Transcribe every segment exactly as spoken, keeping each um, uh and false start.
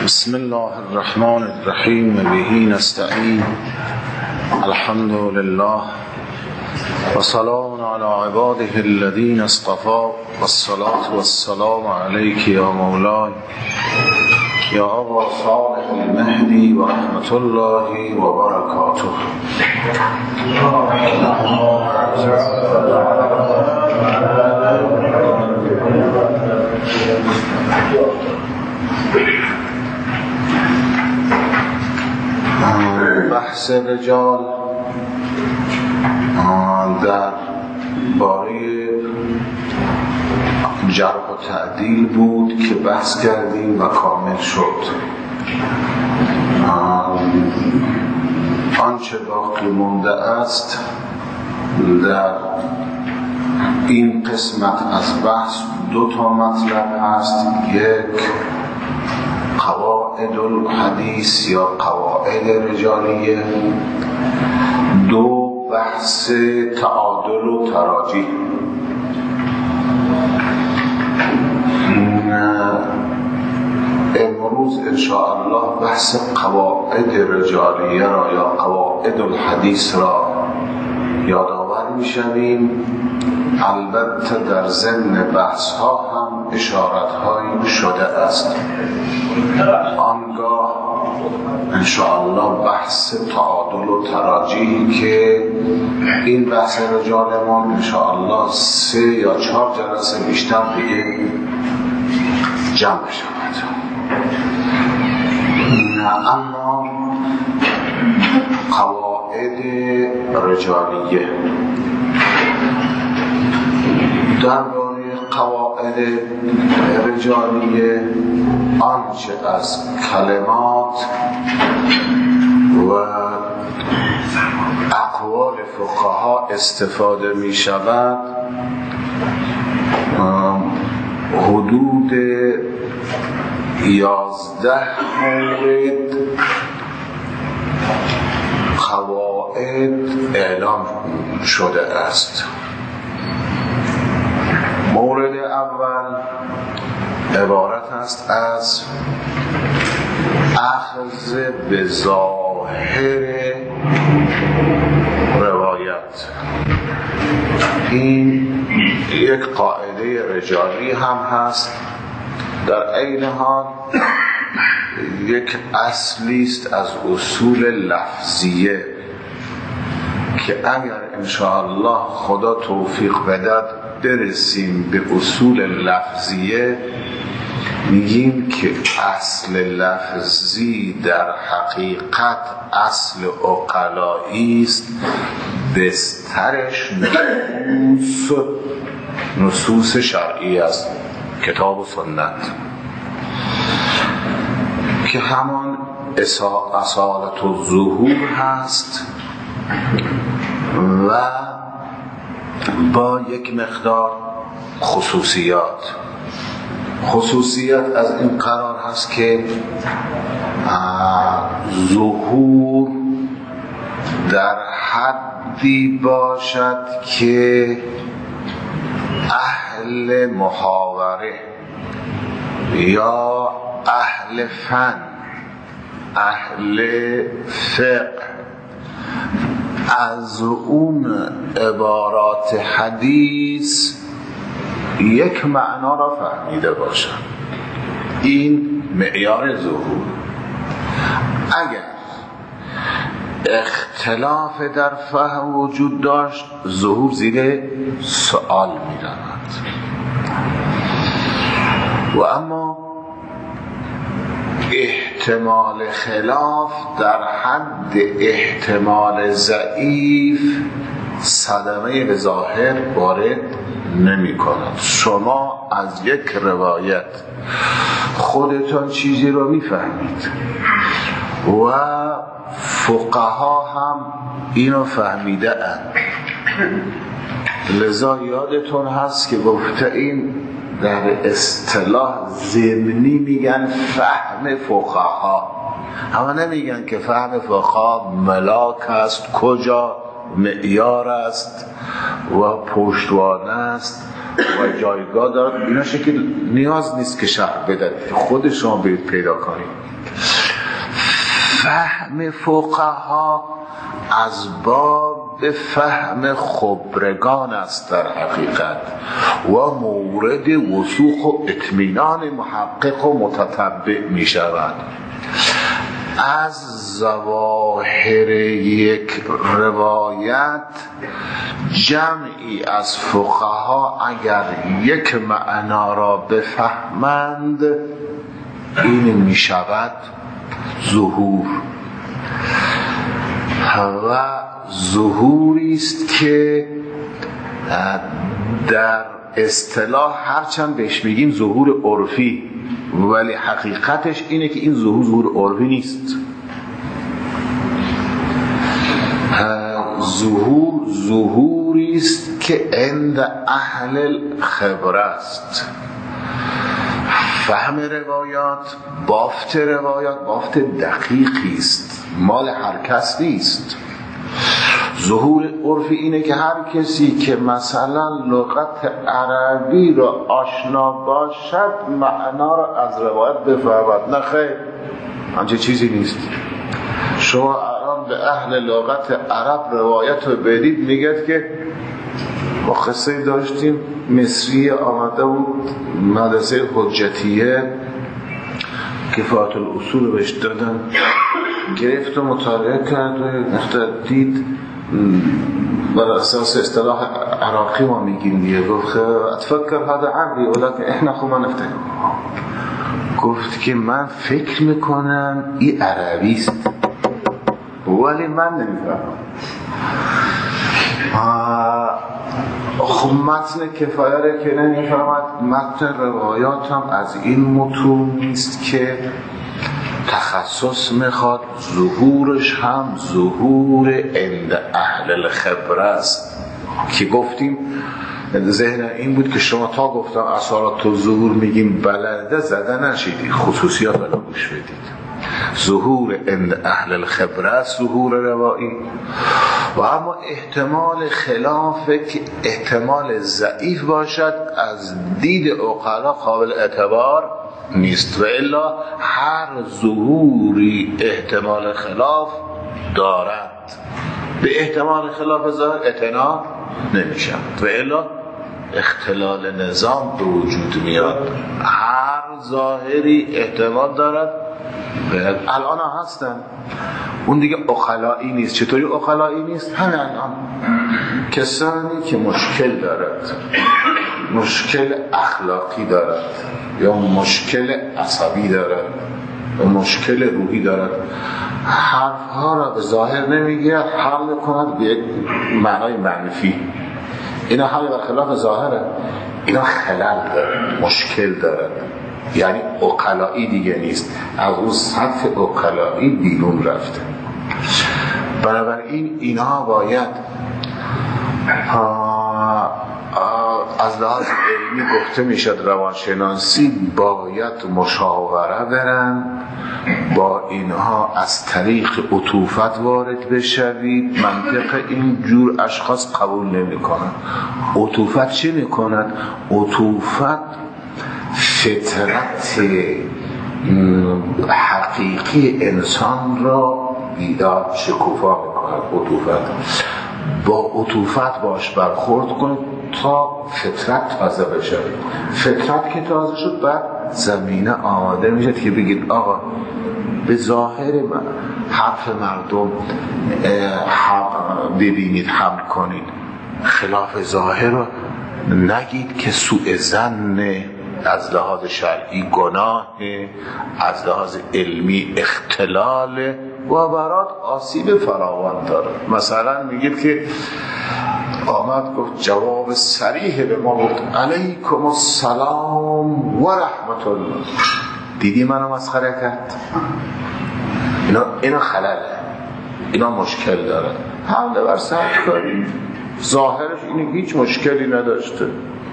بسم الله الرحمن الرحیم به نستعین الحمد لله و سلام علی عباده الذین اصطفى والصلاة والسلام علیک یا مولاي یا ابا صالح المهدی و رحمت الله و برکاته. بحث رجال در باره جرح و تعدیل بود که بحث کردیم و کامل شد. آنچه باقی مونده است در این قسمت از بحث دو تا مطلب هست. یک قواعد الحدیث یا قواعد رجالیه، دو بحث تعادل و تراجیح. امروز انشاءالله بحث قواعد رجالیه را یا قواعد الحدیث را یادآور میشویم. البته در ضمن بحث ها هم اشارت هایی شده است. آنگاه انشاءالله بحث تعادل و تراجیحی که این بحث رجالمان انشاءالله سه یا چهار جلسه بیشتر دیگه جمع شود. اما قواعد رجالیه، درباره قواعد رجالیه آنچه از کلمات و اقوال فقها استفاده می شود حدود یازده مورد قواعد اعلام شده است. مورد اول عبارت است از اخذ به ظاهر روایت. این یک قاعده رجالی هم هست، در عین حال یک اصلی است از اصول لفظیه که اگر انشاءالله خدا توفیق بدهد برسیم به اصول لفظیه، میگیم که اصل لفظی در حقیقت اصل عقلایی است، بسترش نصوص نصوص شرعی است، کتاب و سنت، که همان اصالت و ظهور هست و با یک مقدار خصوصیات. خصوصیت از این قرار هست که ظهور در حدی باشد که اهل محاوره یا اهل فن، اهل فقه از اون عبارات حدیث یک معنا را فهمیده باشند. این معیار ظهور. اگر اختلاف در فهم وجود داشت، ظهور زیر سؤال می رود. و اما احتمال خلاف در حد احتمال ضعیف صدمه به ظاهر وارد نمی کند. شما از یک روایت خودتان چیزی رو می فهمید و فقها هم اینو فهمیده اند. لذا یادتون هست که گفته این در اصطلاح ضمنی میگن فهم فقها، اما نمیگن که فهم فقها ملاک است، کجا معیار است و پشتوانه است و جایگاه دارد. اینا شکل نیاز نیست که شرح بدن، خود شما برید پیدا کنید. فهم فقها از باب فهم خبرگان است در حقیقت و مورد وثوق و اطمینان محقق و متتبع می شود. از ظواهر یک روایت جمعی از فقها اگر یک معنا را بفهمند این می شود ظهور، و ظهوری است که در اصطلاح هرچند بهش میگیم ظهور عرفی، ولی حقیقتش اینه که این ظهور ظهور عرفی نیست. ظهور ظهوری است که عند اهل خبره است. فهم روایات، بافت روایات بافت دقیقی است، مال هر کس نیست. ظهور عرفی اینه که هر کسی که مثلا لغت عربی را آشنا باشد معنا را از روایت بفهمد. نه خیر، همچه چیزی نیست. شما الان به اهل لغت عرب روایت رو بدید میگه که ما قصه داشتیم مصری آمده بود مدرسه حجتیه کفایت الاصول رو بهش دادن، گرفت و مطالعه کرد و دید بر اساس اصطلاح عراقی ما میگیم دیگه. گفت اتفکر هذا عربی ولكن احنا خو ما نفتکر. گفت که من فکر میکنم این عربی است ولی من نمیفهمم. خب متن کفایه را که نمیفهمد، متن روایات هم از این متون نیست که تخصص میخواد. ظهورش هم ظهور عند اهل الخبره است که گفتیم ذهن این بود که شما تا گفتم اثرات و ظهور میگیم بلده زده نشیدید، خصوصیات بلا گوش بدید. ظهور عند اهل الخبره است ظهور روایی، و اما احتمال خلافه که احتمال ضعیف باشد از دید عقلا قابل اعتبار نیست، و الا هر ظهوری احتمال خلاف دارد. به احتمال خلاف ظاهر اعتنا نمیشد و الا اختلال نظام به وجود میاد. هر ظاهری احتمال دارد، الان هستن اون دیگه عقلایی نیست. چطوری عقلایی نیست؟ همین الان کسانی که مشکل دارد، مشکل اخلاقی دارد یا مشکل عصبی دارد یا مشکل روحی دارد، حرفها را به ظاهر نمیگیرد، حل کند به یک معنای منفی. اینا حل بر خلاف ظاهره، اینا خلل دارد، مشکل دارد، یعنی عقلایی دیگه نیست، از اون سطح عقلایی بیرون رفته. بنابراین اینها باید از لحاظ علمی گفته میشد روانشناسی باید مشاوره برن با اینها، از طریق عطوفت وارد بشوید. منطق این جور اشخاص قبول نمی کنن. عطوفت چی می کند؟ عطوفت فطرت حقیقی انسان را بیدار شکوفا می کند. عطوفت با عطوفت باش برخورد کنید تا فطرت تازه بشه. فطرت که تازه شد بعد زمینه آماده میشه که بگید آقا به ظاهر من حرف مردم ببینید، حمل کنید، خلاف ظاهر رو نگید که سوء ظن از لحاظ شرعی گناه، از لحاظ علمی اختلال و برات آسیب فراوان داره. مثلا میگید که آمد گفت جواب صریح به ما گفت علیکم السلام و رحمت الله، دیدی منو مسخره کرد؟ اینا, اینا خلله، اینا مشکل داره. حمله بر سر کاری ظاهرش اینه هیچ مشکلی نداشته.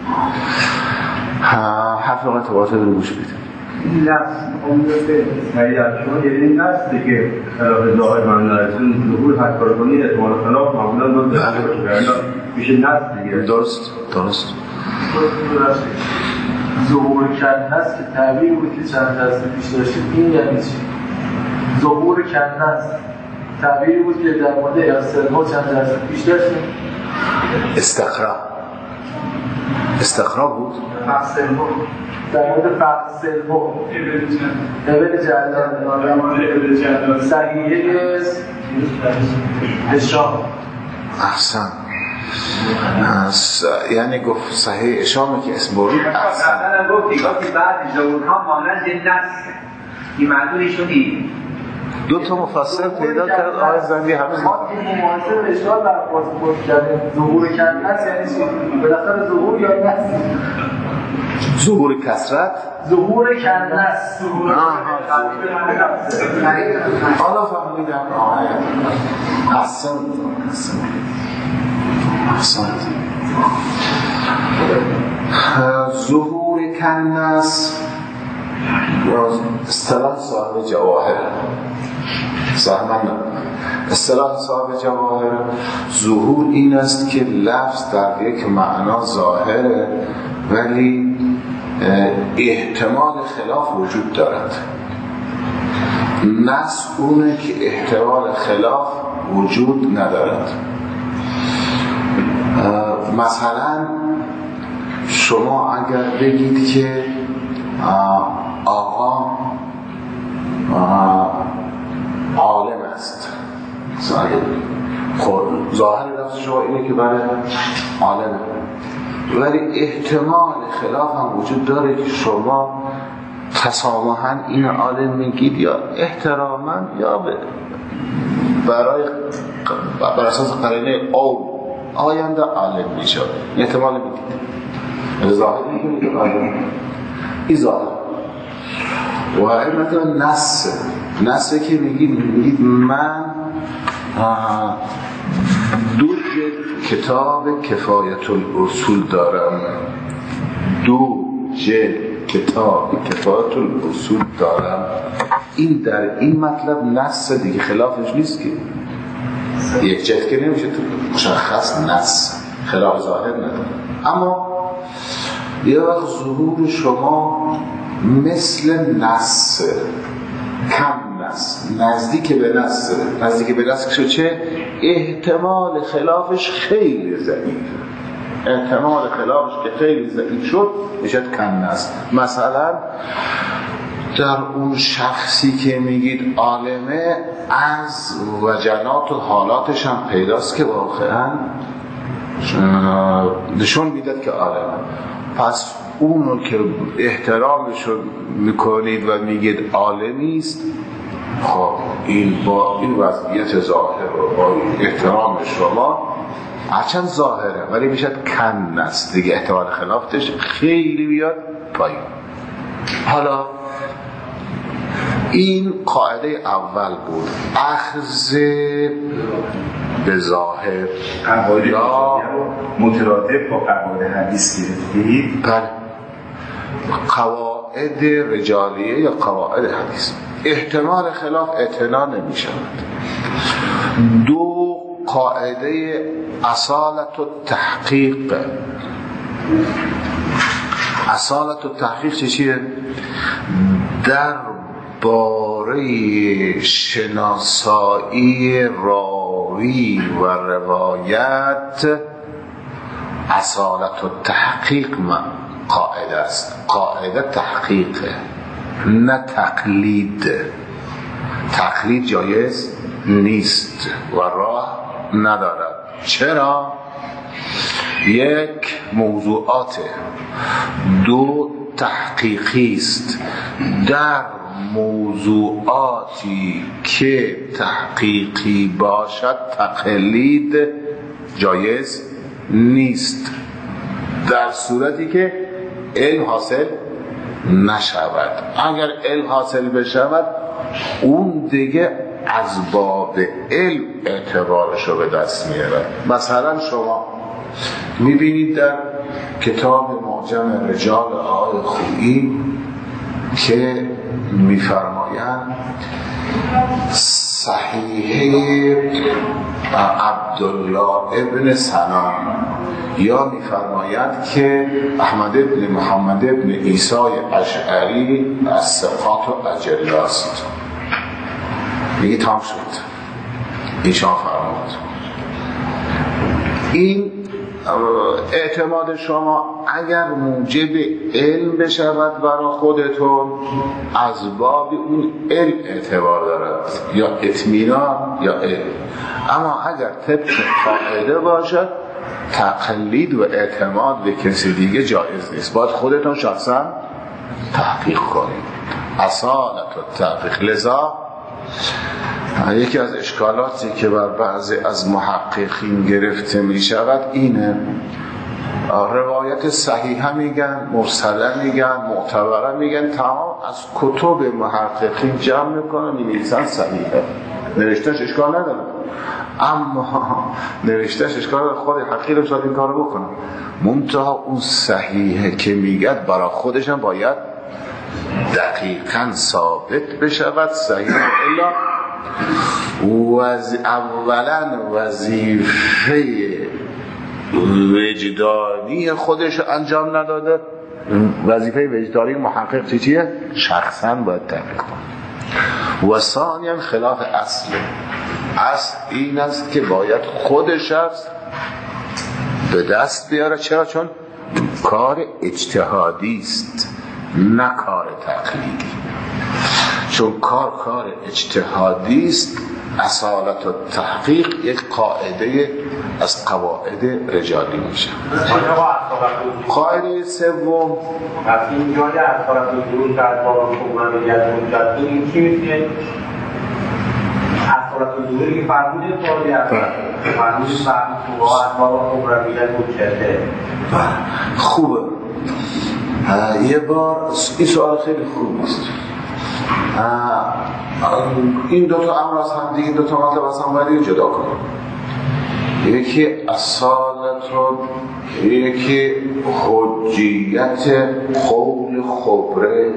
حرف وقت باته رو گوش بیده این نفس عمده سریعت شما، یعنی این نفسه که خلاف ظاهر من نرسون ظهور حد کارکنی اعتمال خلاف معمولا باید بسید میشه نفس دیگه. درست درست ظهور کرد هست که تعبیر بود که چند دسته پیش داشتید، این یعنی چی؟ ظهور کنده است تعبیری بود که در مورد استقرا چند درصد پیش داشتیم. استقرا استقرا بود فقسلمو در مورد فقسلمو ابن جلال صحیحه اشام. احسن. یعنی گفت صحیح اشامه که اسم برید احسن. احسن گفت دیگه که بعد ظهورها مانند نص این معنی شدی دو تا مفسر پیدا کرد آیه زنی هنوز ما این مماثل اشکال برخواست بود کردیم. ظهور کنده است یعنی چی؟ بالاخره ظهور یا نص؟ ظهور کسرت ظهور کنده است. حالا فهمیدم آیه احسن احسن احسن ظهور کنده است اصطلاح صاحب جواهر سهمن اصطلاح صاحب جواهر ظهور این است که لفظ در یک معنا ظاهره ولی احتمال خلاف وجود دارد. نص اونه که احتمال خلاف وجود ندارد. مثلا شما اگر بگید که آقا عالم است خب ظاهر لفظ شما اینه که برای عالمه ولی احتمال خلاف هم وجود داره که شما تسامحاً این عالم میگید یا احتراما یا برای بر اساس قرینه او آینده عالم میشه احتمال میگید ظاهر میگید عالم این ظاهر و این مثلا نص نص که میگید میگید من دو جلد کتاب کفایت الاصول دارم دو جلد کتاب کفایت الاصول دارم این در این مطلب نص دیگه خلافش نیست که یک جلد که نمیشه تو مشخص نص خلاف ظاهر نداره. اما یه وقت ظهور شما مثل نص کم نص نزدیک به نص نزدیک به نص شد چه احتمال خلافش خیلی ضعیف احتمال خلافش که خیلی ضعیف شد میشد کم نص. مثلا در اون شخصی که میگید عالمه از وجنات و حالاتش هم پیداست که واقعا نشون میداد که عالمه. پس اونو که احترامش رو میکنید و میگید عالمی است خب این با این وضعیت ظاهر و با احترام شما هرچند ظاهره ولی میشد کن است دیگه احتمال خلافتش خیلی بیاد پایین. حالا این قاعده اول بود اخذ به ظاهر یا مترادف با قواعد حدیث گرفتید. بله قواعد رجالیه یا قواعد حدیث احتمال خلاف اعتنا نمی شود. دو قاعده اصالت و تحقیق اصالت و تحقیق چیه؟ در باره شناسایی راوی و روایت اصالت و تحقیق قاعده است. قاعده تحقیقه نه تقلید. تقلید جایز نیست و راه ندارد. چرا؟ یک موضوعاته، دو تحقیقی است. در موضوعاتی که تحقیقی باشد تقلید جایز نیست در صورتی که علم حاصل نشود. اگر علم حاصل بشود اون دیگه از باب علم اعتبارش رو به دست میاره. مثلا شما میبینید در کتاب معجم رجال آقای خویی که میفرمایند صحیح عبدالله ابن سنان یا میفرماید که احمد ابن محمد ابن عیسی اشعری از ثقات و اجلاست. میگه تمام شد. ایشان فرمود این اعتماد شما اگر موجب علم بشود برای خودتون از باب اون علم اعتبار دارد یا اطمینان یا علم، اما اگر طبق قاعده باشد تقلید و اعتماد به کسی دیگه جایز نیست، باید خودتون شخصا تحقیق کنید. اصالت و تحقیق. لذا یکی از اشکالاتی که بر بعضی از محققین گرفته می شود اینه، روایت صحیحه میگن، مرسله میگن، معتبره میگن، تمام از کتب محققین جمع میکنن می‌نویسن صحیحه، نوشتهش اشکال نداره، اما نوشتهش اشکال داره، خود حقیقی شاید این کارو بکنه، منتها اون صحیحه که میگد برای خودش هم باید دقیقاً ثابت بشود صحیح، الا وز... اولا وظیفه وجدانی خودش انجام نداده، وظیفه وجدانی محقق چی چیه؟ شخصاً باید تحقیق کنه. و ثانیاً خلاف اصل اصل این است که باید خودش است به دست بیاره. چرا؟ چون کار اجتهادی است نه کار تقلیدی. چون کار کار اجتهادی است، اصالت و تحقیق یک قاعده از قواعد رجالی میشه. قاعده سوم از این جای اصالت و درون در باب کمانیت مجدد این چی میشه؟ اصالت و دروری که فرموده فاضی است، فرموده فرموده از باب کمانیت مجدد. خوبه. یه بار این سوال خیلی خوب است. این دوتا امر از هم دیگه، دوتا مطلب از هم باید جدا کنیم. یکی اصالت و یکی حجیت قول خبره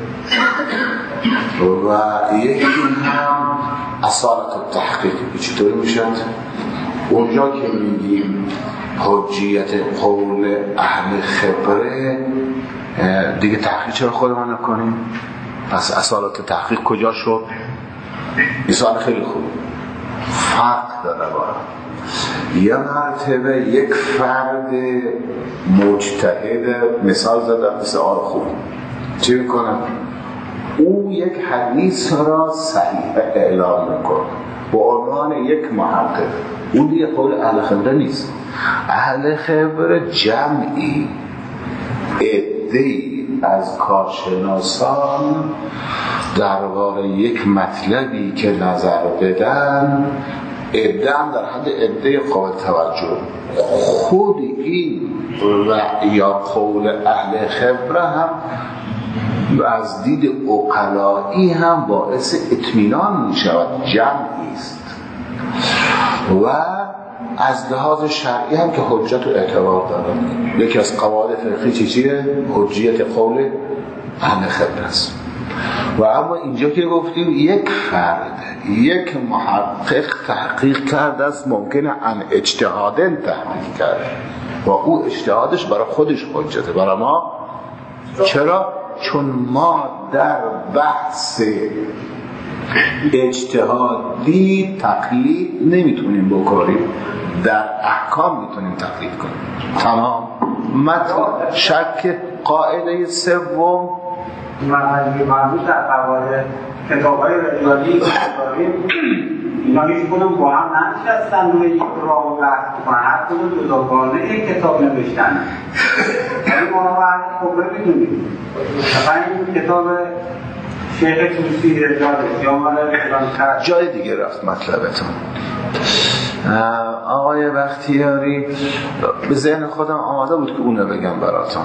و یکی هم اصالت و تحقیق. چطوری میشد؟ اونجا که میگیم حجیت قول اهل خبره دیگه تحقیق چرا خودمان نکنیم؟ پس اصالت تحقیق کجا شد؟ این سوال خیلی خوب. فرق داره باید یه مرتبه یک فرد مجتهد، مثال زدم مثل آر خوب، چی میکنه؟ او یک حدیث را صحیح اعلام میکنه با عنوان یک محقق. اون دیگه قول اهل خبره نیست. اهل خبره جمعی عده‌ای از کارشناسان درباره یک مطلبی که نظر بدن، عده هم در حد عده قابل توجه. خود این و یا قول اهل خبره هم از دید عقلایی هم باعث اطمینان می شود، جمعی است. و از لحاظ شرعی هم که حجت و اعتبار داره. یکی از قواعد فقهی چی چیه؟ حجیت قول اهل خبره است. و اما اینجا که گفتیم یک فرد، یک محقق تحقیق کرده است، ممکنه ان اجتهادن تحقیق کرده و او اجتهادش برای خودش حجته، برای ما. چرا؟ چون ما در بحث اجتهادی تقلید نمیتونیم بکنیم، در احکام میتونیم تقلید کنیم. تمام. متن شک قاعده سوم مربوط در قواعد کتاب‌های رجالی اینا هیچ کدوم با هم ننشستن روی یک راه بحث کنن، هر کدوم جداگانه یک کتاب نوشتن. ولی ما رو باید خبره بدونیم. مثلا این کتاب شیخ توسی رجالی یا مال فلان جای دیگه رفت مطلبتون. آقای بختیاری به ذهن خودم آماده بود که اونو بگم براتون.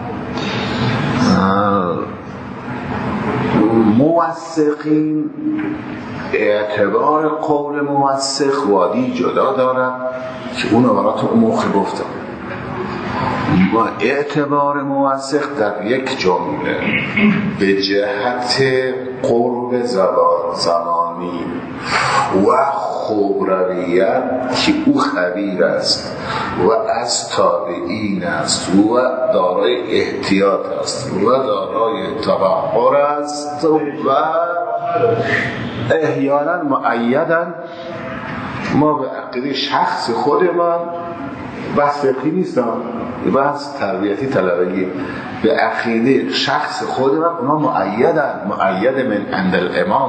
موثقین اعتبار قول موثق وادی جدا دارن که اونو براتون اون موقع گفتم. اعتبار موثق در یک جمله به جهت قرب زمانی و خبرویت که او خبیر است و از تابعین است و دارای احتیاط است و دارای تبحر است و احیانا معیدن ما به عقیده شخص خودمان، بحث فقهی نیست، بحث تربیتی طلبگی، به عقیده شخص خودمان ما معیدن، معید من عند الامام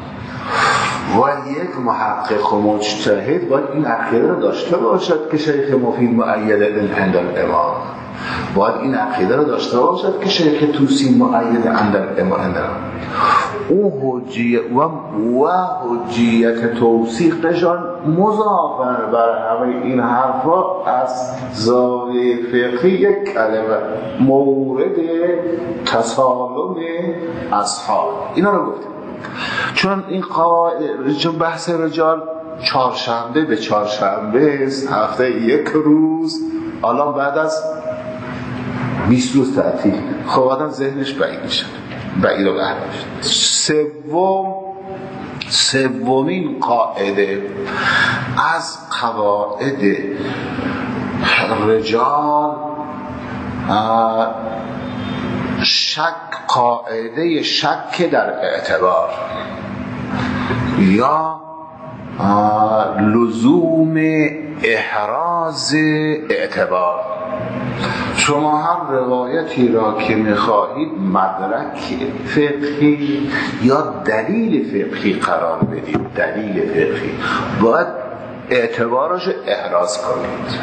و یک محقق و مجتهد باید این عقیده رو داشته باشد که شیخ مفید معید من عند الامام، باید این عقیده رو داشته باشد که شیخ توسی معید عند الامام. او حجیت و و حجیت توثیقشان مضافن بر همه این حرفا از زاویه فقهی یک کلمه مورد تسالم اصحاب. اینا رو گفتیم چون این قواعد، چون بحث رجال چهارشنبه به چهارشنبه است، هفته یک روز، الان بعد از بیست روز تعطیل، خب آدم ذهنش بعید میشه، بعید و بعد میشه. سوم سومین قاعده از قواعد رجال شک، قاعده شک در اعتبار یا لزوم احراز اعتبار. شما هر روایتی را که میخواهید مدرک فقهی یا دلیل فقهی قرار بدید، دلیل فقهی باید اعتبارش احراز کنید.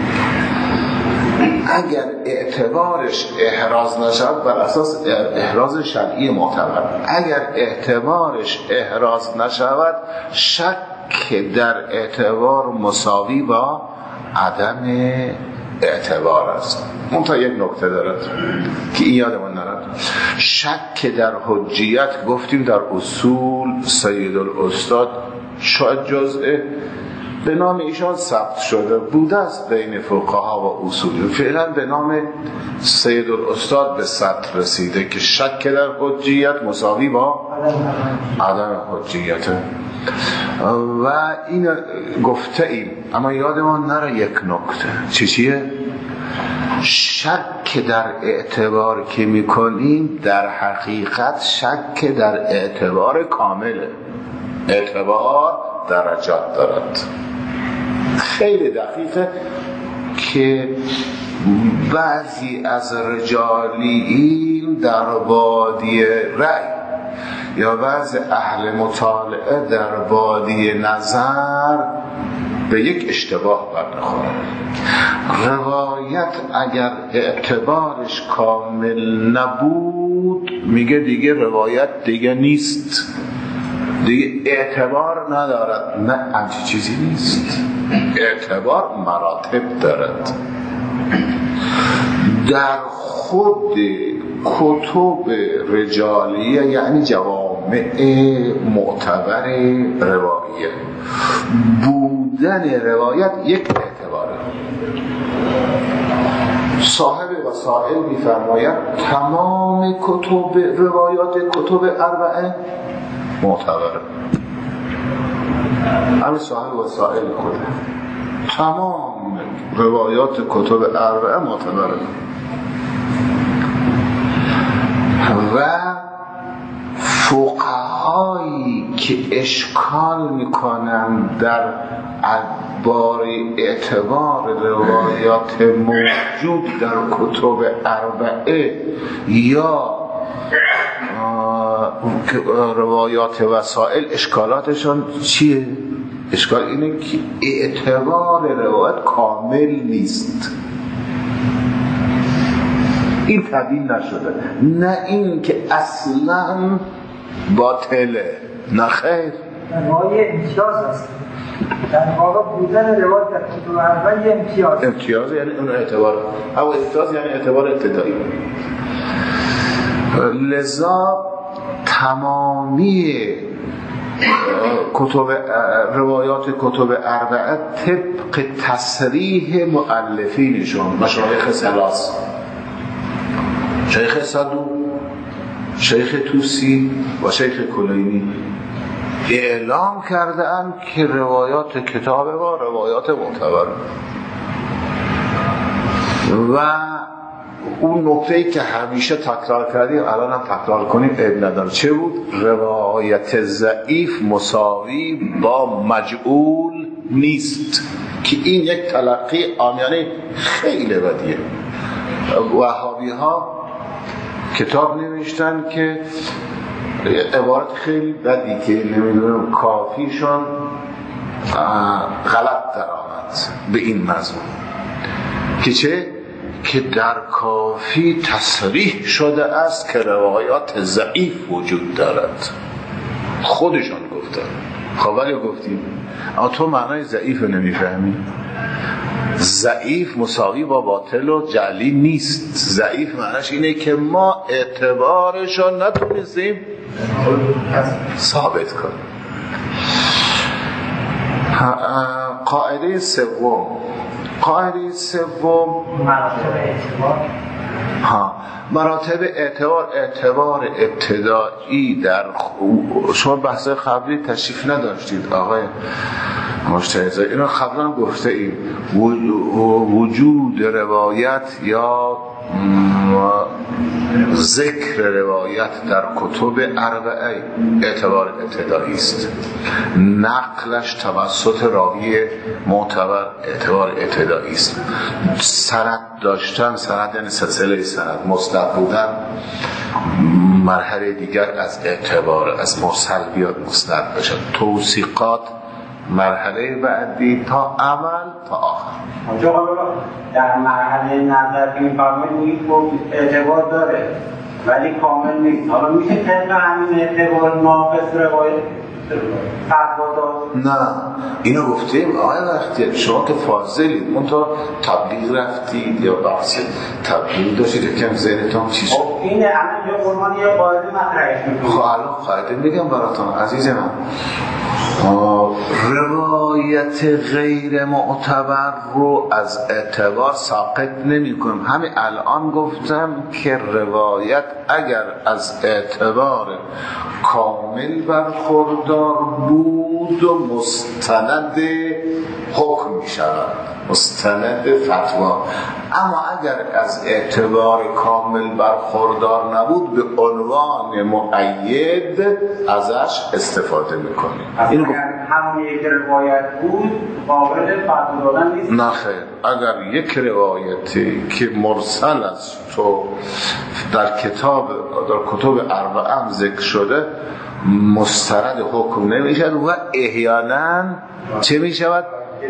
اگر اعتبارش احراز نشود بر اساس احراز شرعی معتبر، اگر اعتبارش احراز نشود شک در اعتبار مساوی با عدم اعتبار است. منتها یک نکته دارد که این یادمان نرد، شک در حجیت گفتیم در اصول سید الاستاد شاید جزء به نام ایشان ثبت شده بوده است بین فقها و اصولی، فعلا به نام سید الاستاد به ثبت رسیده که شک در حجیت مساوی با عدم حجیت. و این گفته ایم، اما یادمان نره یک نکته. چی چیه؟ شک در اعتبار که میکنیم در حقیقت شک در اعتبار کامله. اعتبار درجات دارد، خیلی دقیقه که بعضی از رجالیین در بادی رأی یا بعضی اهل مطالعه در بادی نظر به یک اشتباه برمیخورن. روایت اگر اعتبارش کامل نبود میگه دیگه روایت دیگه نیست، دیگه اعتبار ندارد. نه، همچی چیزی نیست. اعتبار مراتب دارد. در خود کتب رجالیه یعنی جوامع معتبر روایه بودن روایت یک اعتباره. صاحب وسائل می‌فرماید تمام کتب روایات کتب اربعه معتبره. همین صاحب وسائل خود تمام روایات کتب اربعه معتبره. و فقهایی که اشکال میکنن در بار اعتبار روایات موجود در کتب اربعه یا روایات وسائل، اشکالاتشون چیه؟ اشکال اینه که اعتبار روایت کامل نیست. این تبیین نشده، نه این که اصلا باطله، نه خیر، روایه امتیاز هست. در واقع بودن روایت در کتب اربعه امتیاز امتیاز یعنی اون اعتبار، او امتیاز یعنی اعتبار ابتدایی. لذا تمامی کتب روایات کتب اربعه طبق تصریح مؤلفینشون، مشایخ ثلاث، شیخ صدوق، شیخ توسی و شیخ کلینی، اعلام کرده اند که روایات کتاب و روایات معتبر و اون نکته‌ای که همیشه تکرار کردیم الان هم تکرار کنیم عیب نداره. چه بود؟ روایت ضعیف مساوی با مجعول نیست، که این یک تلقی عامیانه خیلی بدیه. وهابی ها کتاب نوشتن که عبارت خیلی بدی که نمیدونم کافیشون غلط در آمد به این مضمون که چه؟ که در کافی تصریح شده است که روایات ضعیف وجود دارد. خودشان گفتن. خب ولی گفتیم اما تو معنای ضعیف نمیفهمی. ضعیف مساوی با باطل و جعلی نیست. ضعیف معناش اینه که ما اعتبارشو نتونستیم ثابت کنیم. قاعده سوم قاعده سوم مراتب اعتبار. ها مراتب اعتبار اعتبار ابتدایی در شما بحث قبلی تشریف نداشتید آقای مجتهد، اینو قبلا گفته ایم. وجود روایت یا ذکر روایت در کتب اربعه اعتبار ابتدایی است. نقلش توسط راوی معتبر اعتبار ابتدایی است. سند داشتن، سند یعنی سلسله سند، مسند بودن مرحله دیگر از اعتبار، از مرسل بیاد مسند بشه. توثیقات مرحله بعدی تا عمل تا آخر. آنجا در مرحله نظر که می‌فرمایید میگید اعتبار داره ولی کامل نیست. حالا میشه طبق همین اعتبار ناقص روایت فتوا داد؟ نه اینو گفتیم آقای وقتی شما که فاضلید منتها تبلیغ رفتید یا بحث تبلیغ داشتید یکم ذهنتون چیز خب اینه الان یه قرآن یه قاعده مطرحش می‌کنید. خب الان قاعده میگم براتون عزیز من. روایت غیر معتبر رو از اعتبار ساقط نمی کنیم. همین الان گفتم که روایت اگر از اعتبار کامل برخوردار بود و مستند حکم می شود، مستند فتوا. اما اگر از اعتبار کامل برخوردار نبود به عنوان مؤید ازش استفاده میکنیم. اینو همون یک روایت بود قابل فتوا دادن نیست؟ نه خیر، اگر یک روایتی که مرسل است تو در کتاب در کتب اربعه هم ذکر شده مستند حکم نمیشد و احیانا چه میشود؟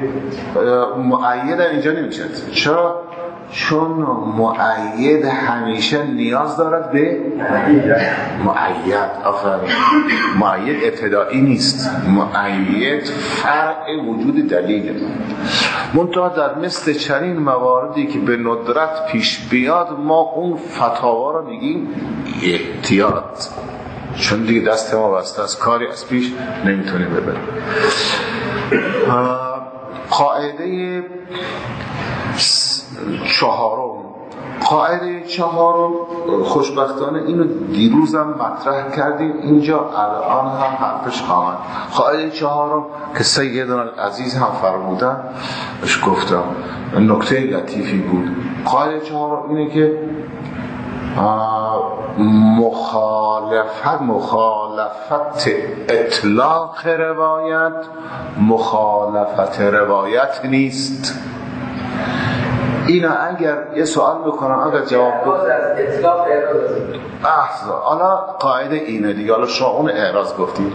مؤید اینجا نمیشد. چرا؟ چون مؤید همیشه نیاز دارد به مؤید. آفرین. مؤید ابتدایی نیست، مؤید فرع وجود دلیل. منتها در مثل چنین مواردی که به ندرت پیش بیاد ما اون فتاوا رو میگیم احتیاط، چون دیگه دست ما بسته از کاری از پیش نمیتونیم ببریم. قاعده چهارم قاعده چهارم خوشبختانه اینو دیروزم مطرح کردیم، اینجا الان هم حرفش آمد. قاعده چهارم که سیدنا العزیز هم فرمودن اش گفتم نکته لطیفی بود. قاعده چهارم اینه که مخالفت مخالفت اطلاق روایت مخالفت روایت نیست. اینا اگر یه سوال بکنم اگر جواب بدم از اطلاق اعراض احسن. حالا قاعده اینه دیگه، حالا شما اون اعراض گفتید.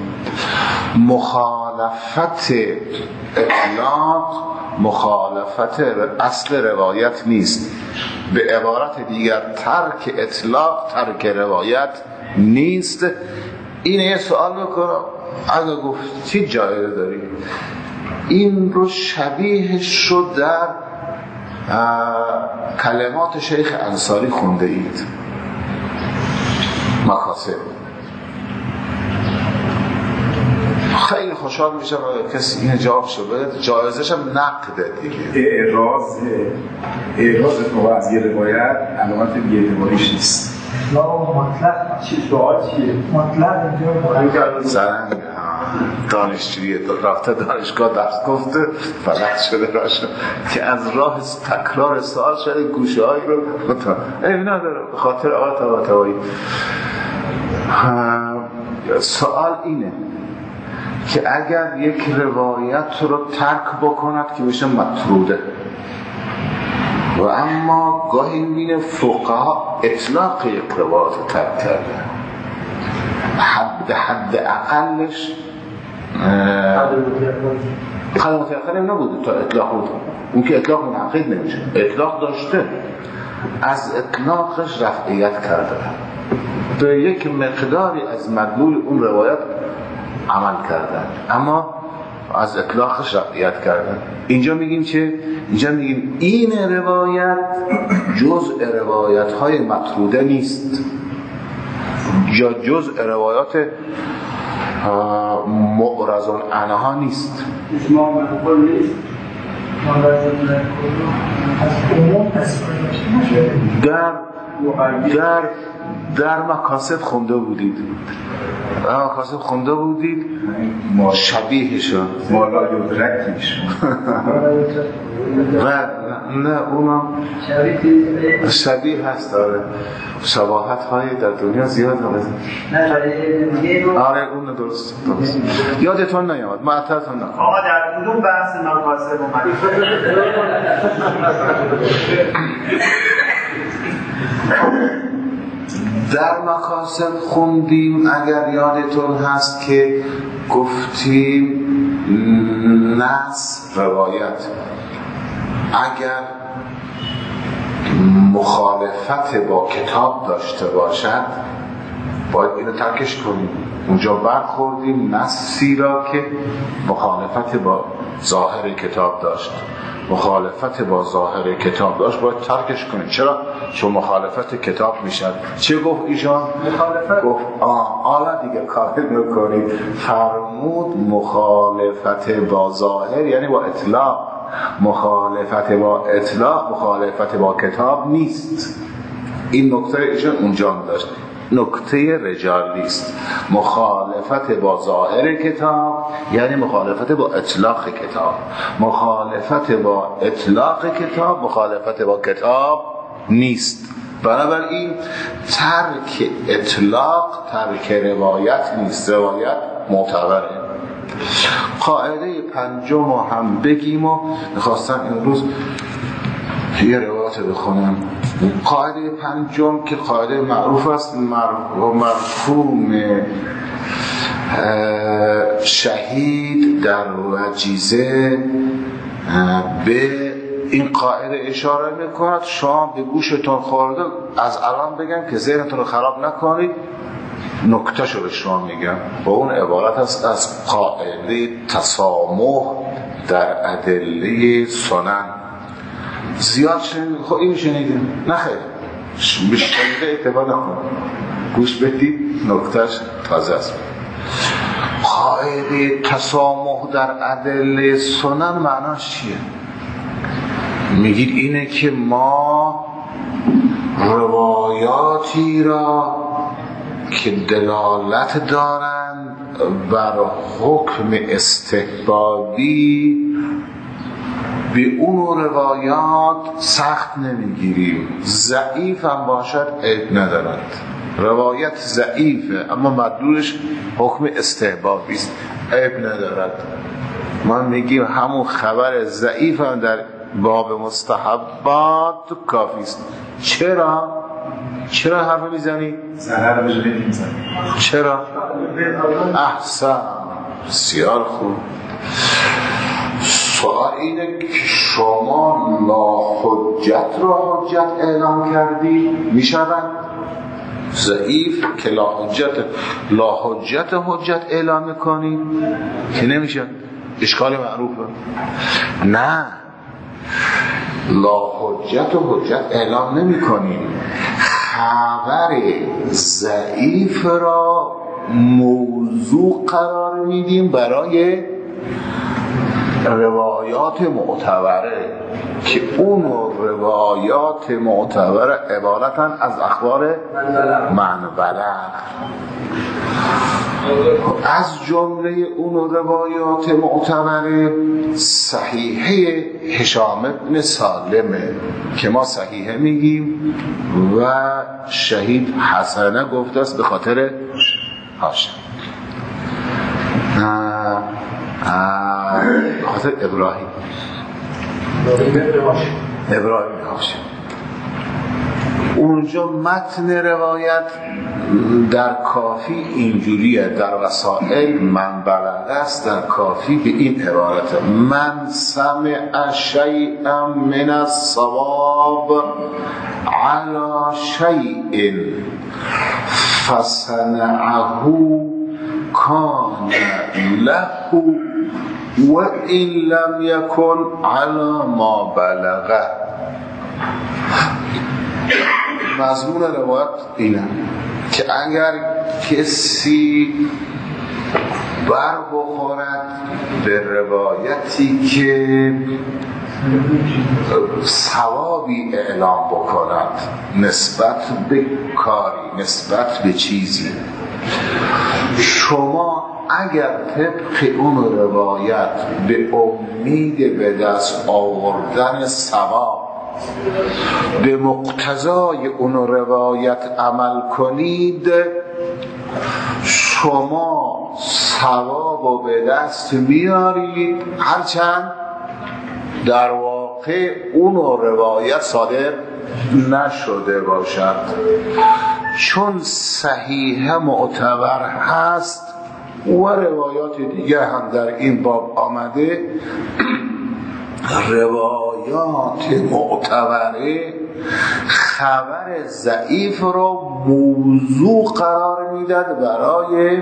مخالفت اطلاق مخالفت اصل روایت نیست. به عبارت دیگر ترک اطلاق ترک روایت نیست. اینه یه سوال بکنم اگر گفتی جایزه داری. این رو شبیهش رو در کلمات شیخ انصاری خونده اید، مکاسب. خیلی خوشحال میشم اگر کسی این جواب شو بده. جایزش هم نقده دیگه. اعراض اعراض تو از یه روایت علامت بی‌اعتباریش نیست. مطلق چی سوال چیه؟ مطلق اینجا زنگ دانشجویی رفته دانشگاه درس گفته فقط شده راشه که از راه تکرار سوال شده گوشه هایی رو بطور ایوی نداره به خاطر آقا طباطبایی. سوال اینه که اگر یک روایت رو ترک بکند که بشه مطروده، و اما گاهی میبینه فقها اطلاق یک روایت رو ترک کرده، حد حد اقلش حد متأخر نبوده تا اطلاق بود، اون که اطلاق منعقد نمیشه، اطلاق داشته، از اطلاقش رفعیت کرده، به یک مقداری از مدلول اون روایت عمل کردن اما از اطلاقش رفعیت کردن. اینجا میگیم چه؟ اینجا میگیم این روایت جزء روایت های مطروده نیست یا جزء روایات معرض عنها نیست. اسماء منقول نیست. در در در مکاسب خونده بودید، در مکاسب خونده بودید شبیه شد مالا یدرکیش و نه اونم شبیه هست، داره شباهت های در دنیا زیاد هست. آره اون درست درست یادتون نیامد، معطلتون نکن. آقا در کدوم بحث مکاسب اومدید؟ در مکاسب خوندیم اگر یادتون هست که گفتیم نص روایت اگر مخالفت با کتاب داشته باشد باید اینو ترکش کنیم. اونجا برخوردیم نصی را که مخالفت با ظاهر کتاب داشت، مخالفت با ظاهر کتاب داشت باید ترکش کنید. چرا؟ چون مخالفت کتاب میشد. چه گفت ایشان؟ مخالفت گفت آه حالا دیگه کار نکنید، فرمود مخالفت با ظاهر یعنی با اطلاق، مخالفت با اطلاق مخالفت با کتاب نیست. این نکته ایشان اونجا داشت، نکته رجالی است. مخالفت با ظاهر کتاب یعنی مخالفت با اطلاق کتاب، مخالفت با اطلاق کتاب مخالفت با کتاب نیست. بنابراین ترک اطلاق ترک روایت نیست، روایت معتبره. قاعده پنجم رو هم بگیم و میخواستم امروز یه روایت بخونم. قاعده پنجم که قاعده معروف است، مفهوم شهید در وجیزه به این قاعده اشاره میکند. شما به گوشتون خورده، از الان بگم که ذهنتون رو خراب نکنید، نکته شو به شما میگم. با اون عبارت است از قاعده تسامح در ادله سنن. زیاد شنید، خب این شنیدیم نخیر، بشنیده اعتبار نکنید، گوش بدید نکتهش تازه است. قاعده تسامح در ادله سنن معناش چیه؟ میگید اینه که ما روایاتی را که دلالت دارند بر حکم استحبابی به اون روایات سخت نمیگیریم، ضعیف هم باشد عیب ندارد. روایت ضعیفه اما مدلولش حکم استحبابی است، عیب ندارد. ما میگیم همون خبر ضعیف هم در باب مستحبات کافی است. چرا؟ چرا حرف میزنی؟ زنه رو بجوری میزنی. چرا؟ احسن، بسیار خوب. سوال اینه که شما لاحجت را حجت اعلام کردی، میشود ضعیف که لاحجت لاحجت حجت اعلام میکنی که نمیشه، اشکال معروفه. نه، لاحجت و حجت اعلام نمی کنیم، خبر ضعیف را موضوع قرار میدیم برای روایات معتبره که اون روایات معتبره عبارتن از اخبار منبلغ. از جمله اون روایات معتبر صحیحه هشام بن سالمه که ما صحیحه میگیم و شهید حسنه گفته است به خاطر هاشم، به خاطر ابراهیم ابراهیم هاشم. اونجا متن روایت در کافی اینجوریه، در وسائل من بلغ است، در کافی به این عبارت: من سمع شیئا من الصواب علی شیء فصنعه کان له و این لم یکن علی ما بلغه. مضمون روایت اینه که اگر کسی بر بخورد به روایتی که ثوابی اعلام بکند نسبت به کاری، نسبت به چیزی، شما اگر طبق اون روایت به امید به دست آوردن ثواب به مقتضای اون روایت عمل کنید، شما ثواب رو به دست میارید، هرچند در واقع اون روایت صادر نشده باشد. چون صحیح معتبر هست و روایات دیگه هم در این باب آمده، روایات معتبره خبر ضعیف را موضوع قرار میداد برای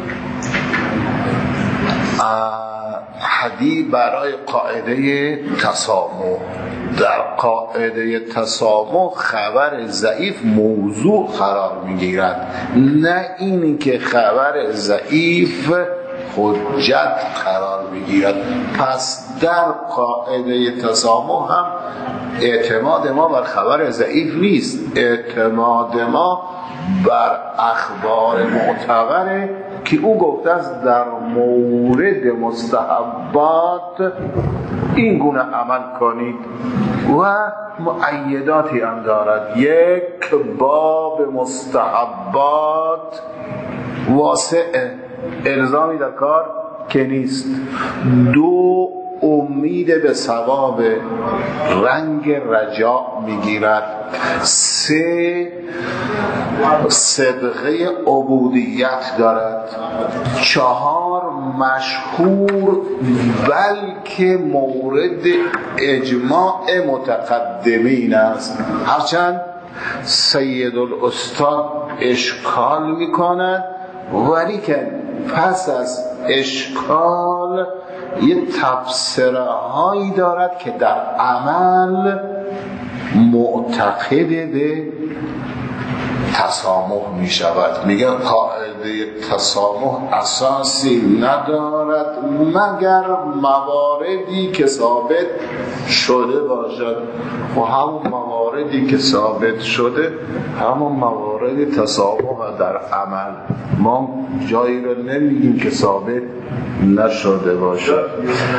حدیث، برای قاعده تسامح. در قاعده تسامح خبر ضعیف موضوع قرار میگیرد، نه این که خبر ضعیف حجت قرار بگیرد. پس در قاعده تسامح هم اعتماد ما بر خبر ضعیف نیست، اعتماد ما بر اخبار معتبره که او گفته است در مورد مستحبات این گونه عمل کنید و مؤیداتی هم دارد. یک باب مستحبات واسع، الزامی در کار که نیست. دو، امید به ثواب، رنگ رجا میگیرد. سه، صدقه عبودیت دارد. چهار، مشهور بلکه مورد اجماع متقدمین است، هرچند سید الاستاد اشکال میکند، ولی که پس از اشکال یه تفسیره هایی دارد که در عمل معتقد به تسامح می شود. میگه قاعده تسامح اساسی ندارد مگر مواردی که ثابت شده باشد، و همون مواردی که ثابت شده همون موارد تسامح در عمل. ما جایی رو نمیگیم که ثابت نشده باشد.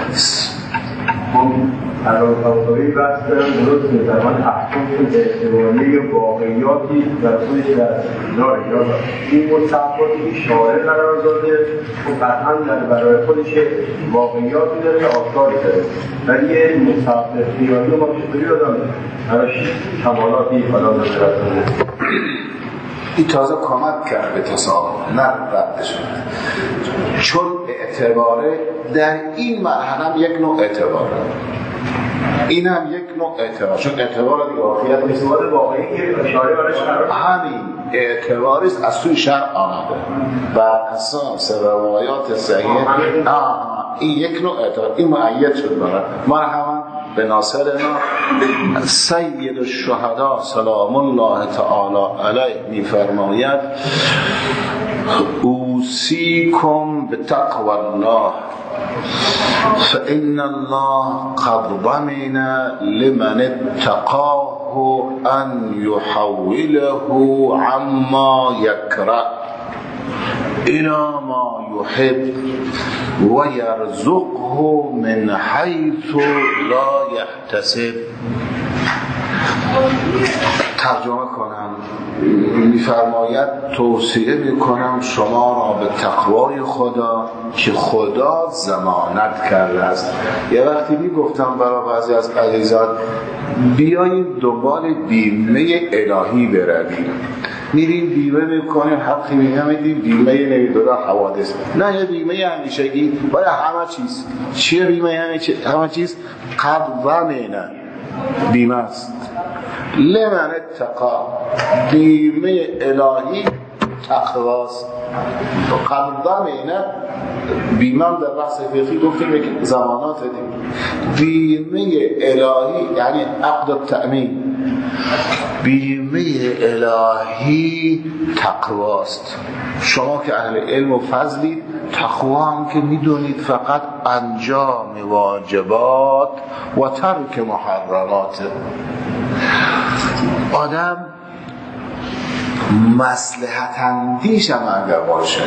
الان تاوری بحث دارم درست می‌فرمان احکام اعتباری و واقعیاتی در خودش داره، یا این مصطلحاتی که شاعر قرار داده و قطعا در برای خودش واقعیاتی داره یا آثاری داره، ولی یه مصطلح خیالی ما چطوری آدم براش کمالاتی حالا داره. این تازه کمک کرد به تسامح، نه رد شد، چون اعتباره در این مرحله یک نوع اعتباره، این هم یک نوع اعتبار، چون اعتبار دیگه واقعیت نیست، واقعی که اشاره برش قرار همین اعتباری است از سوی شرع آمده بر اساس روایات صحیح. آه این یک نوع اعتبار، این مؤید شد برای مرحبا به ناصرنا سید الشهدا سلام الله تعالی علیه میفرماید: اوصیکم بتقوی الله فإن الله قد ضمن لمن اتقاه أن يحوله عما يكره الی ما یحب و یرزقه من حیث لا یحتسب. ترجمه کنم، میفرماید توصیه میکنم شما را به تقوای خدا که خدا ضمانت کرده است. یه وقتی میگفتم برای بعضی از عزیزان بیایید دنبال بیمه الهی برویم، میریم بیمه میکنیم، حقی بیمه میدیم، بیمه نمیدونه حوادث، نه یه بیمه همیشگی باید همه چیز. چیه بیمه همه چیز؟ قد ضمن بیمه است. لمن اتقا، بیمه الهی تقواست. قد ضمن بیمه در بحث فقهی گفتیم که ضمانات دیم. بیمه الهی یعنی عقد التأمین، بیمه الهی تقواست. شما که اهل علم و فضلید، تقوا هم که میدونید فقط انجام واجبات و ترک محرمات. آدم مصلحت اندیش هم اگر باشه،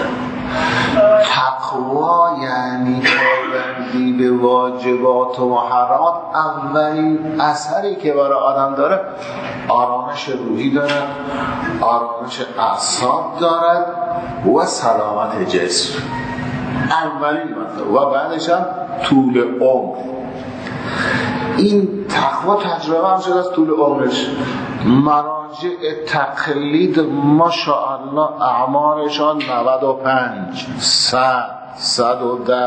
تقوا یعنی پابندی به واجبات و محرمات، اولین اثری که برای آدم داره آرامش روحی دارد، آرامش اعصاب دارد و سلامت جسم. اولین مطلب. و بعدش هم طول عمر. این تقوا تجربه هم شده از طول عمرش. مراجع تقلید ماشاءالله اعمارشان نود و پنج، صد، صد و ده.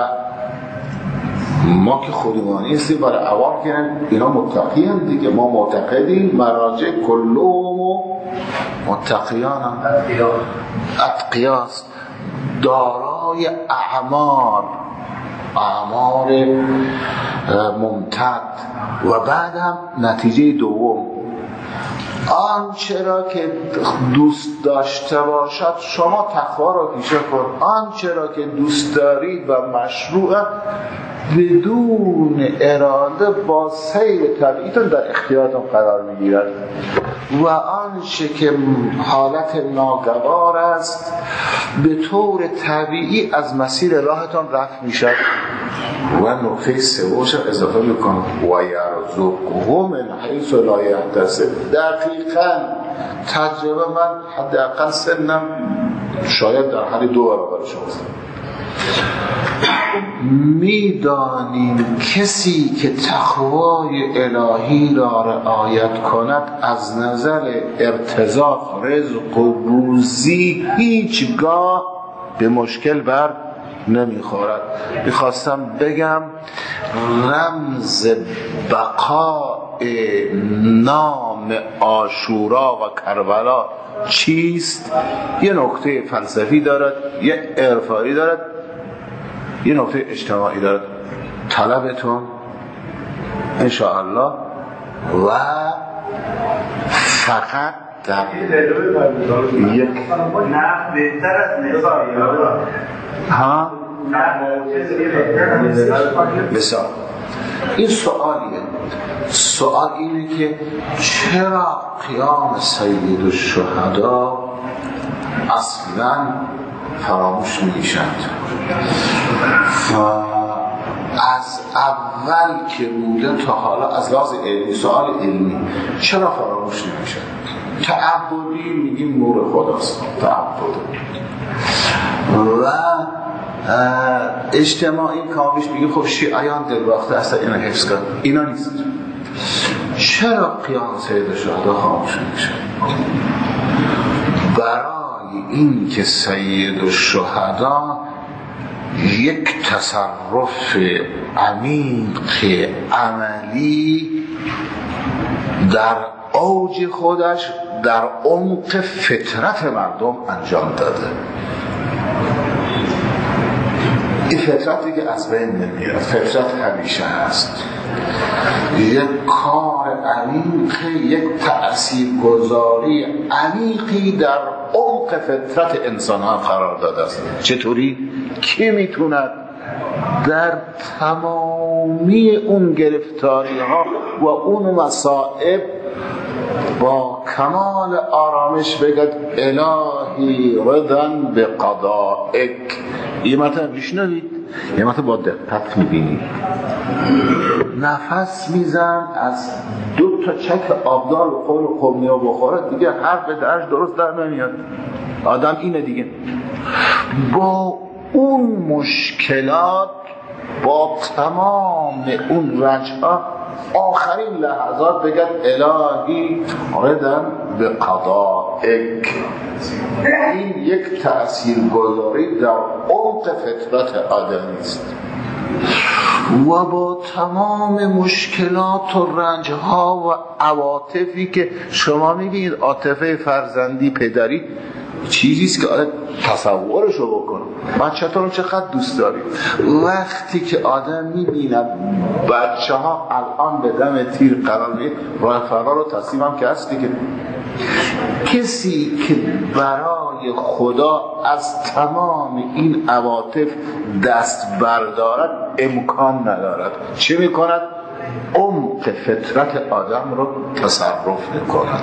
ما که خودمانی هستیم برای عوام که اینا متقی هم دیگه، ما معتقدیم مراجع کلهم متقیان هم اتقیاست، دارای اعمار اعمار ممتد. و بعد هم نتیجه دوم، آنچه را که دوست داشته باشد شما تقوا را پیشه کن، آنچه را که دوست دارید و مشروع بدون اراده با سیر طبیعیتون در اختیارتون قرار میگیرد. و آنچه که حالت ناگوار است به طور طبیعی از مسیر راهتون رفت میشد. و نقطه سومش اضافه میکنم و یرزقه من حیث لا یحتسب. دقیقاً تجربه من حداقل سنم شاید در حد دو برابر شماست. میدانیم کسی که تقوای الهی را رعایت کند از نظر ارتزاق رزق و روزی هیچگاه به مشکل بر نمیخورد. میخواستم بگم رمز بقاء نام عاشورا و کربلا چیست؟ یه نکته فلسفی دارد، یه عرفانی دارد، یه نکته اجتماعی دارد. طلبتون انشاءالله و فقط در یک نه بهتر از نسایی ها بسیار. این سؤالیه. سؤال اینه که چرا قیام سید الشهدا اصلا فراموش میشند و از اول که بوده تا حالا از لحاظ علمی، سؤال علمی چرا فراموش نمیشند؟ تعبدی میگیم نور خداست، تعبد. و اجتماعی کامش میگه خب شیعیان دلباخته هستن اینا حفظ کن. اینا نیست. چرا قیام سید شهدا خاموش میشه؟ برای این که سید شهدا یک تصرف عمیق عملی در اوج خودش در عمق فطرت مردم انجام داده. این فطرتی که از بین نمیاد، فطرت همیشه هست. یک کار عمیقی، یک تأثیرگذاری عمیقی در عمق فطرت انسان ها قرار داده است. چطوری؟ کی میتوند در تمامی اون گرفتاری ها و اون مصائب با کمال آرامش بگد الهی ردن به قضائک. یه مطلب میشنوید، یه مطلب با دقت میبینید. نفس میزن از دو تا چک آبدار و خور و خمنی و بخوره دیگه حرف درش درست در نمیاد. آدم اینه دیگه. با اون مشکلات، با تمام اون رنج‌ها، آخرین لحظات بگد الهی ردن به قضائک. این یک تأثیرگذاری در عمق فطرت آدمی است و با تمام مشکلات و رنج‌ها و عواطفی که شما می‌بینید، عاطفه فرزندی، پدری، چیزیست که آدم تصورشو بکنه. بچه‌تون رو چقدر دوست دارید. وقتی که آدم می‌بینه بچه ها الان به دم تیر قرار می‌گیرن، راه فرار رو تصمیم هم که هستی که کسی که برای خدا از تمام این عواطف دست بردارد امکان ندارد. چه میکند؟ عمق فطرت آدم رو تصرف میکند،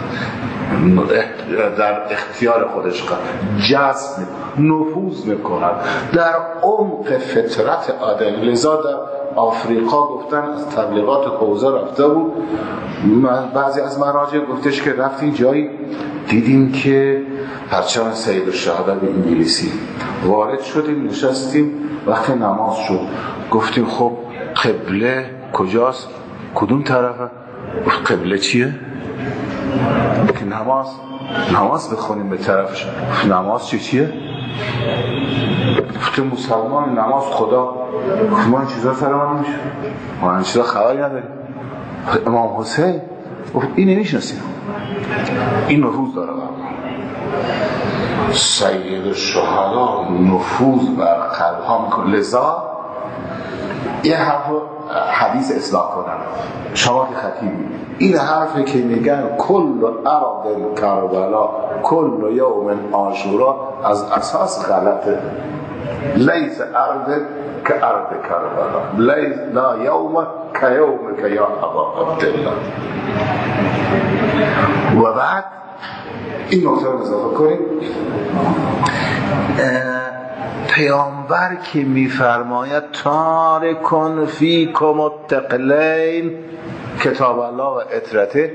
در اختیار خودش قرار جذب نفوذ میکند در عمق فطرت آدم. لذا در آفریقا گفتن از تبلیغات حوزه رفته بود، بعضی از مراجع گفتش که رفتیم جایی دیدیم که پرچم سید الشهدا به انگلیسی، وارد شدیم نشستیم، وقت نماز شد، گفتیم خب قبله کجاست؟ کدوم طرفه؟ گفت قبله چیه؟ که نماز نماز بخونیم به طرفش. نماز چی چیه؟ گفت مسلمان نماز خدا. گفت ما این چیزا سر من نمیشه، ما این چیزا خبری نداریم. امام حسین گفت این نمیشناسیم، این نفوذ داره. سید الشهدا نفوذ بر قلب‌ها میکنه. لذا یه حرف حدیث اصلاح کنن شما که خطیبی، این حرفی که میگن کل ارض کربلا کل یوم عاشورا از اساس غلطه. لیس ارض که ارض کربلا، لیس لا یوم که یوم که یا ابا عبدالله. و بعد این نکته رو اضافه کنیم، پیامبر که میفرماید تارکن فیکم الثقلین کتاب الله و اطرته،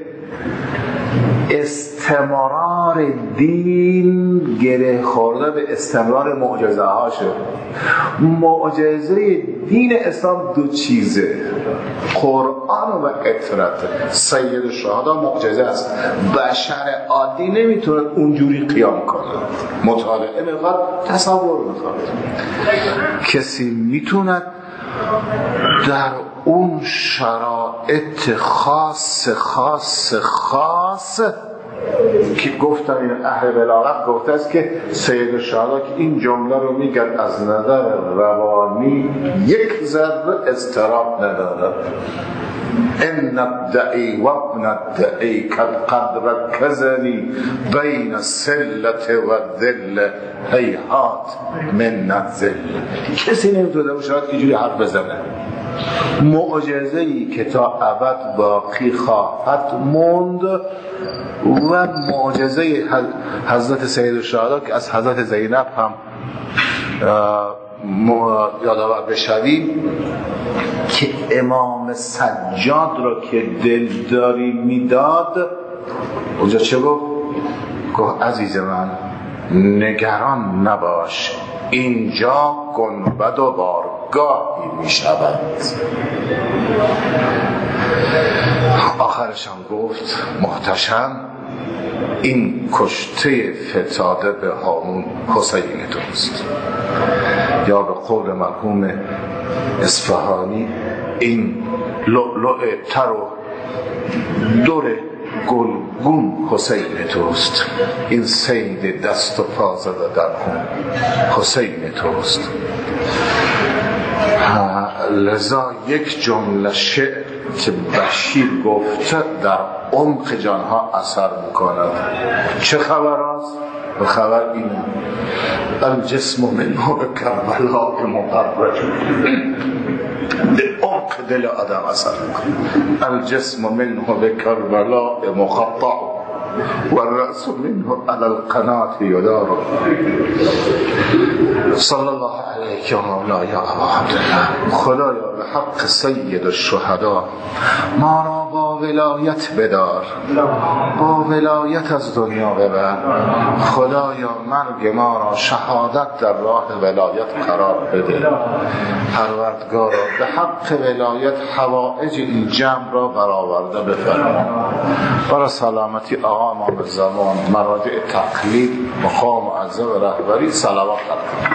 استمرار دین گره خورده به استمرار معجزه هاشه. معجزه دین اسلام دو چیزه، قرآن و اطرت. سید الشهدا معجزه است، بشر عادی نمیتونه اونجوری قیام کنه. مطالعه میخواد، تصور میخواد. کسی میتونه در اون شرایط خاص خاص خاص که گفتم این اهل بلاغت گفته است که سید الشهدا که این جمله رو میگن از نظر روانی یک ذره اضطراب نداره. ان الدعی و ابن الدعی قد رکزنی بین السلة و الذل هیهات من الذل. کسی نمیتونه باشه که اینجوری حرف بزنه. معجزه‌ای که تا ابد باقی خواهد موند و معجزه حضرت سید الشهدا که از حضرت زینب هم یادآور بشویم که امام سجاد را که دلداری میداد، اونجا چه گفت؟ گفت عزیز من نگران نباش، اینجا گنبد و بارگاهی می شود. آخرش هم گفت محتشم این کشته فتاده به هامون حسین توست، یا به قول مرحوم اصفهانی این لؤلؤ تر و در گلگون حسین توست، این صید دست و پا زده در خون حسین توست. لذا یک جمله شعر که بشیر گفته در عمق جانها اثر میکند. چه خبر است؟ و خبر اینه الجسم منه به کربلا مقرر، به عمق دل آدم اثر میکنه. الجسم منه به کربلا مقطع والرأس منه على القناة يدار. صلی الله علیک یا مولا یا ابا عبدالله. خدایا به حق سید الشهدا ما را با ولایت بدار، با ولایت از دنیا ببر. خدایا مرگ ما را شهادت در راه ولایت قرار بده. پروردگارا به حق ولایت حوائج این جمع را برآورده بفرما. برای سلامتی آقا امام زمان، مراجع تقلید، مقام معظم رهبری صلوات